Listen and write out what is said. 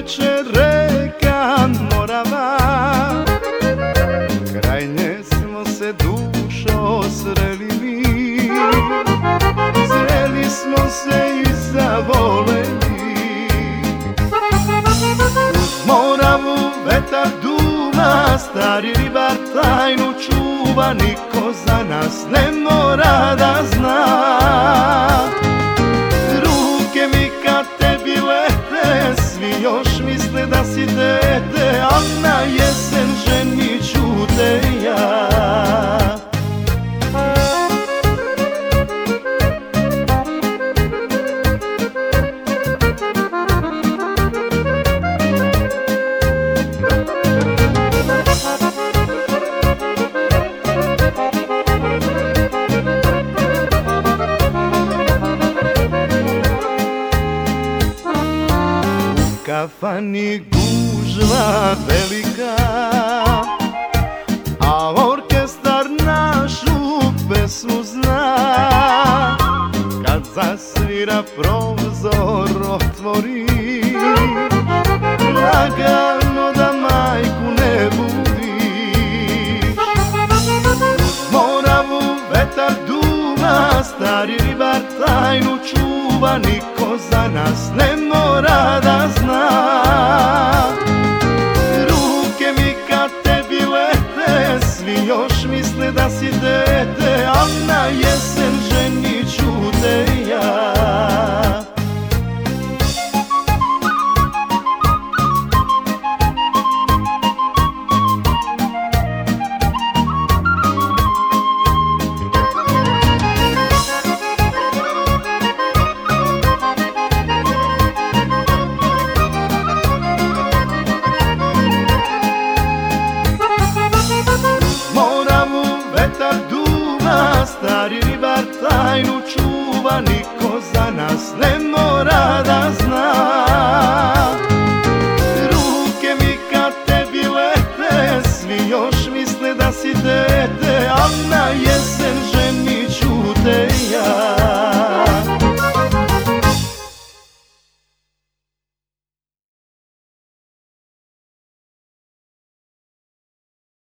teče reka Morava, kraj nje smo se dušo sreli mi, sreli smo se i zavoleli. Uz Moravu vetar duva, stari ribar tajnu čuva, niko za nas ne mora da zna. Ruke mi kad tebi lete, svi još misle da si dete, a na jesen ženit ću te ja. Kafani gužva velika, a orkestar našu pesmu zna. Kad zasvira prozor otvori, lagano da majku ne budiš. Uz Moravu vetar duva, stari ribar tajnu čuva, niko za nas ne mora da zna. Ruke mi kad tebi lete, svi još misle da si dete, a na jesen ženit ću te ja. Stari ribar tajnu čuva,